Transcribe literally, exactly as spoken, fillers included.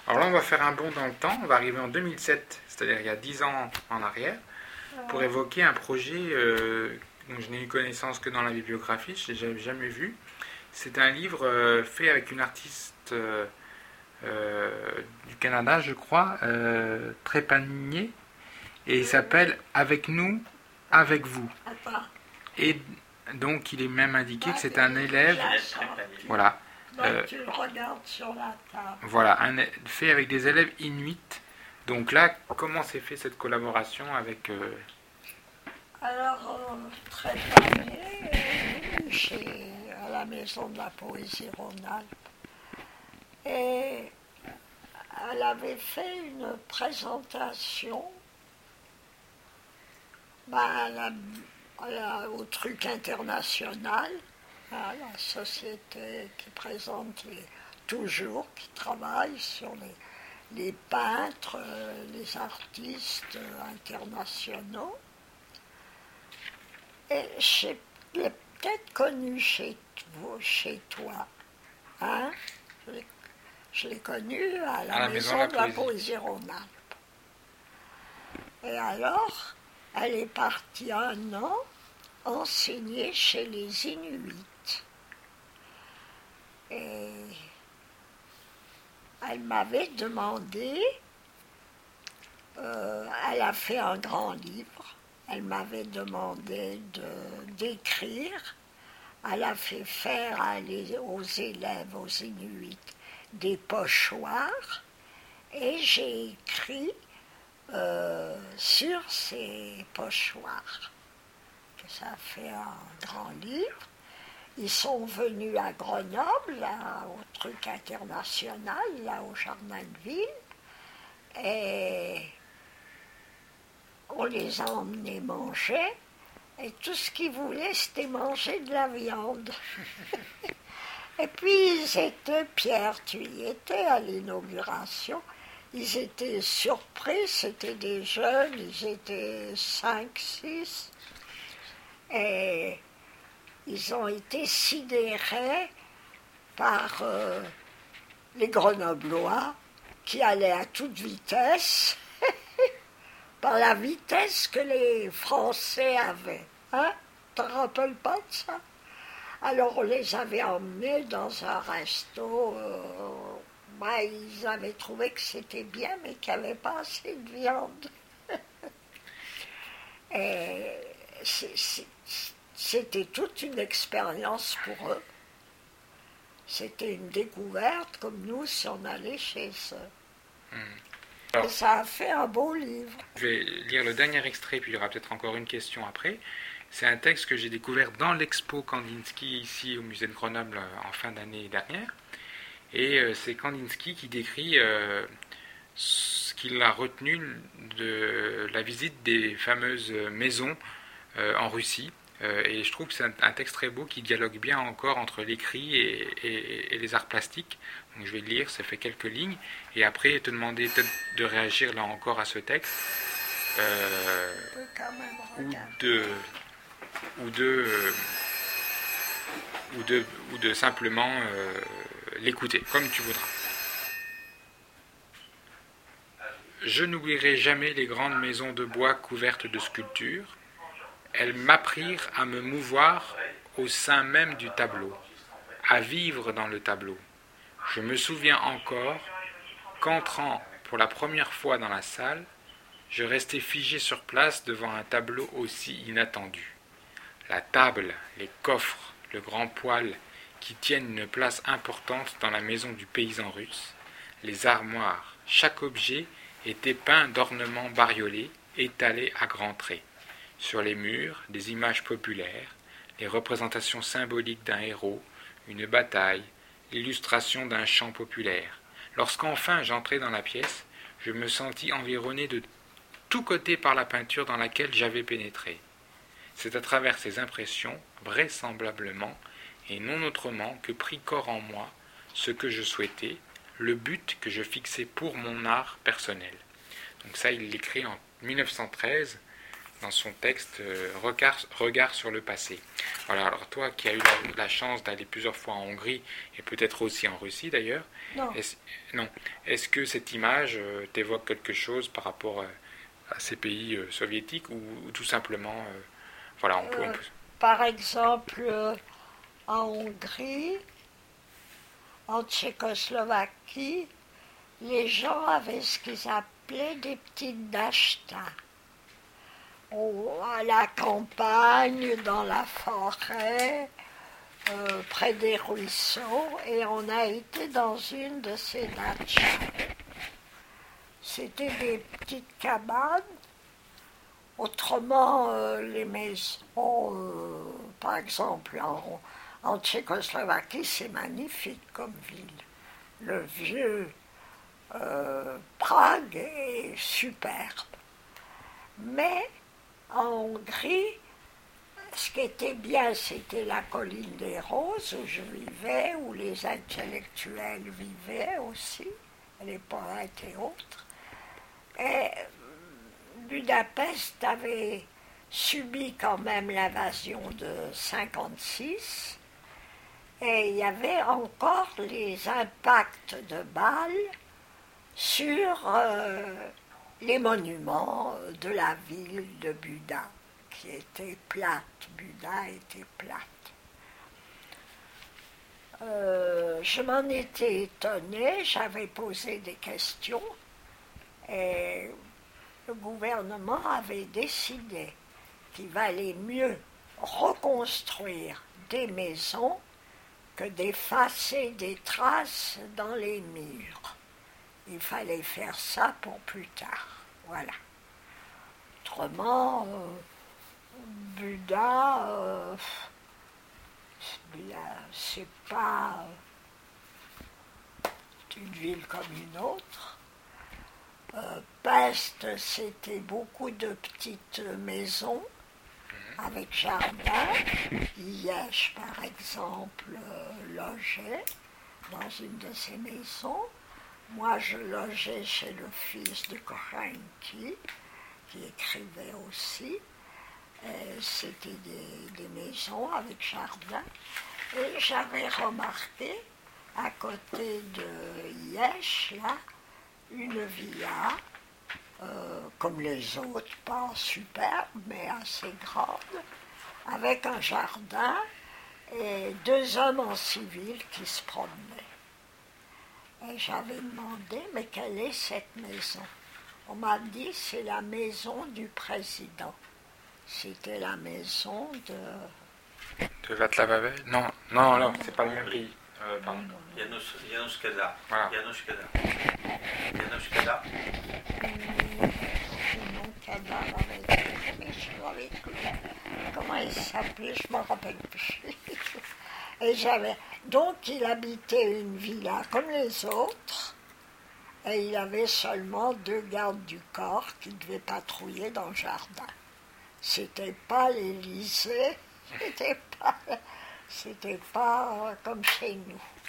Alors là, on va faire un bond dans le temps. On va arriver en deux mille sept, c'est-à-dire il y a dix ans en arrière, pour évoquer un projet euh, dont je n'ai eu connaissance que dans la bibliographie, je ne l'ai jamais vu. C'est un livre euh, fait avec une artiste euh, euh, du Canada, je crois, euh, Trépanier, et il s'appelle Avec nous, avec vous. Et donc, il est même indiqué que c'est un élève. Voilà. Euh, tu le regardes sur la table. Voilà, un, fait avec des élèves inuits. Donc là, comment s'est fait cette collaboration avec... Euh... Alors, euh, très familier, chez, à la Maison de la Poésie Rhône-Alpes. Et elle avait fait une présentation bah, à la, à la, au truc international, à la société qui présente les, toujours, qui travaille sur les, les peintres, les artistes internationaux. Et je l'ai peut-être connu chez, chez toi. Hein? Je, l'ai, je l'ai connu à la, à la Maison, maison de la Poésie Rhône-Alpes. Et alors, elle est partie un an enseigner chez les Inuits. Et elle m'avait demandé, euh, elle a fait un grand livre, elle m'avait demandé de, d'écrire, elle a fait faire à les, aux élèves, aux Inuits, des pochoirs, et j'ai écrit euh, sur ces pochoirs. Ça a fait un grand livre. Ils sont venus à Grenoble, là, au truc international, là au Jardin de Ville, et on les a emmenés manger, et tout ce qu'ils voulaient, c'était manger de la viande. Et puis ils étaient, Pierre, tu y étais à l'inauguration, ils étaient surpris, c'était des jeunes, ils étaient cinq, six, et ils ont été sidérés par euh, les Grenoblois qui allaient à toute vitesse, par la vitesse que les Français avaient. Hein? Tu te rappelles pas de ça? Alors on les avait emmenés dans un resto. Euh, bah, ils avaient trouvé que c'était bien, mais qu'il n'y avait pas assez de viande. Et c'est, c'est, c'était toute une expérience pour eux. C'était une découverte, comme nous, si on allait chez eux. Mmh. Alors, et ça a fait un beau livre. Je vais lire le dernier extrait, puis il y aura peut-être encore une question après. C'est un texte que j'ai découvert dans l'expo Kandinsky, ici au musée de Grenoble, en fin d'année dernière. Et euh, c'est Kandinsky qui décrit euh, ce qu'il a retenu de la visite des fameuses maisons euh, en Russie. Euh, et je trouve que c'est un, un texte très beau qui dialogue bien encore entre l'écrit et, et, et les arts plastiques. Donc je vais le lire, ça fait quelques lignes. Et après, te demander peut-être de réagir là encore à ce texte. Euh, ou de... Ou de, euh, ou de, ou de simplement euh, l'écouter, comme tu voudras. Je n'oublierai jamais les grandes maisons de bois couvertes de sculptures. Elles m'apprirent à me mouvoir au sein même du tableau, à vivre dans le tableau. Je me souviens encore qu'entrant pour la première fois dans la salle, je restais figé sur place devant un tableau aussi inattendu. La table, les coffres, le grand poêle qui tiennent une place importante dans la maison du paysan russe, les armoires, chaque objet était peint d'ornements bariolés, étalés à grands traits. Sur les murs, des images populaires, les représentations symboliques d'un héros, une bataille, l'illustration d'un chant populaire. Lorsqu'enfin j'entrai dans la pièce, je me sentis environné de tous côtés par la peinture dans laquelle j'avais pénétré. C'est à travers ces impressions, vraisemblablement, et non autrement, que prit corps en moi ce que je souhaitais, le but que je fixais pour mon art personnel. Donc ça, il l'écrit en mille neuf cent treize, dans son texte euh, regard, regard sur le passé. Voilà, alors toi qui as eu la, la chance d'aller plusieurs fois en Hongrie et peut-être aussi en Russie d'ailleurs, Non. est-ce, non, est-ce que cette image euh, t'évoque quelque chose par rapport euh, à ces pays euh, soviétiques ou, ou tout simplement, euh, voilà, on peut, on Euh, peut... par exemple, euh, en Hongrie, en Tchécoslovaquie, les gens avaient ce qu'ils appelaient des petites dachtas. À la campagne, dans la forêt, euh, près des ruisseaux, et on a été dans une de ces dachas. C'était des petites cabanes. Autrement, euh, les maisons, euh, par exemple, en, en Tchécoslovaquie, c'est magnifique comme ville. Le vieux euh, Prague est superbe. Mais en Hongrie, ce qui était bien, c'était la colline des Roses où je vivais, où les intellectuels vivaient aussi, les poètes et autres. Et Budapest avait subi quand même l'invasion de cinquante-six et il y avait encore les impacts de balles sur euh, les monuments de la ville de Buda, qui était plate. Buda était plate. Euh, je m'en étais étonnée, j'avais posé des questions et le gouvernement avait décidé qu'il valait mieux reconstruire des maisons que d'effacer des traces dans les murs. Il fallait faire ça pour plus tard. Voilà. Autrement, euh, Buda, euh, c'est pas une ville comme une autre. Euh, Pest, c'était beaucoup de petites maisons avec jardin. Liège, par exemple, euh, logeait dans une de ces maisons. Moi, je logeais chez le fils de Korenki, qui écrivait aussi. Et c'était des, des maisons avec jardin. Et j'avais remarqué, à côté de Liège, là, une villa, euh, comme les autres, pas superbe, mais assez grande, avec un jardin et deux hommes en civil qui se promenaient. Et j'avais demandé, mais quelle est cette maison? On m'a dit, c'est la maison du président. C'était la maison de... De Václav Havel? Non, non, non, c'est pas le même pays. Euh, pardon. Janusz, Janusz Kada. Voilà. Janusz Kada. Janusz Kada. Mon cadavre avec mais je l'avais cru. Comment il s'appelait, je ne me rappelle plus. Et j'avais... Donc il habitait une villa comme les autres, et il avait seulement deux gardes du corps qui devaient patrouiller dans le jardin. C'était pas l'Élysée, c'était pas, c'était pas comme chez nous.